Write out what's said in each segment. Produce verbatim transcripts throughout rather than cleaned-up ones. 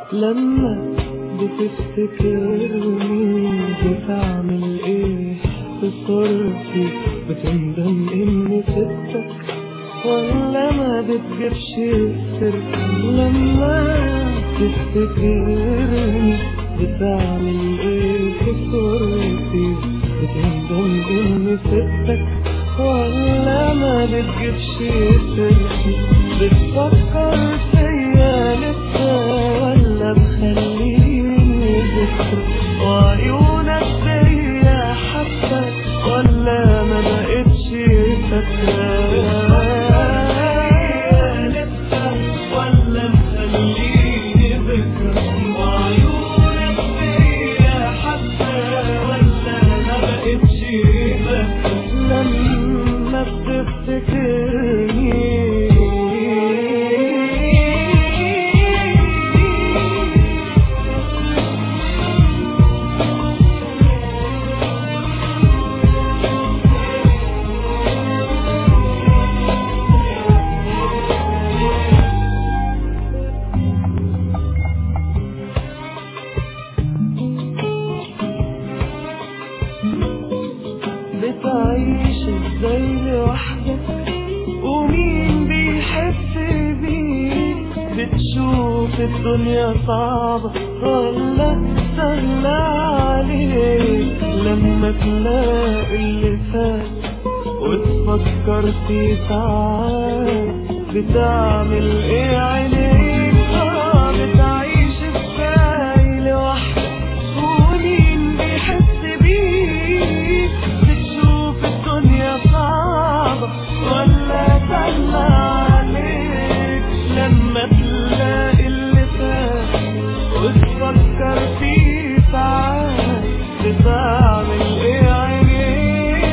لما بتفتكرني بتعمل ايه في صورتي؟ بتندم اني سبتك ولا ما بتجيبش السر؟ لما بتفتكرني بتعمل ايه في صورتي؟ بتندم اني سبتك ولا ما بتجيبش السر؟ بتفكر فيا لسه ولا مخليني ذكر؟ وعيونك فيا حتى ولا ما بقتش فاكرة؟ لسه ولا مخليني ذكر؟ وعيونك فيا حتى ولا ما بقتش فاكرة؟ لما بتفتكرني بتعيش ازاي لوحدك ومين بيحس بيك؟ بتشوف الدنيا صعبة ولا سهلة عليك؟ لما تلاقي اللي فات وتفكر في ساعات بتعمل ايه عينيك؟ آه بتعيش ازاي لوحدك ومين بيحس بيك؟ بتشوف الدنيا صعبة ولا سهلة عليك؟ لما تلاقي اللي فات وتفكر في ساعات بتعمل ايه عينيك؟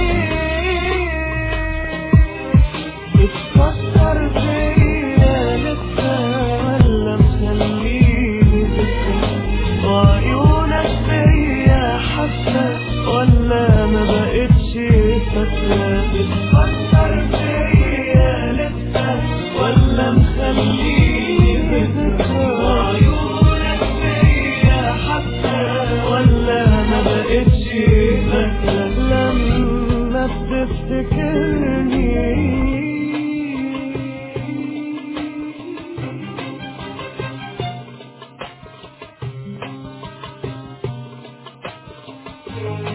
بتفكر فيا لسه ولا مخليني ذكر؟ وعيونك فيا حتى ولا ما بقتش فاكرة؟ بتفكر فيا لسه ولا مخليني ذكر؟ وعيونك فيا حتى ولا ما بقتش فاكرة؟ لما بتفتكرني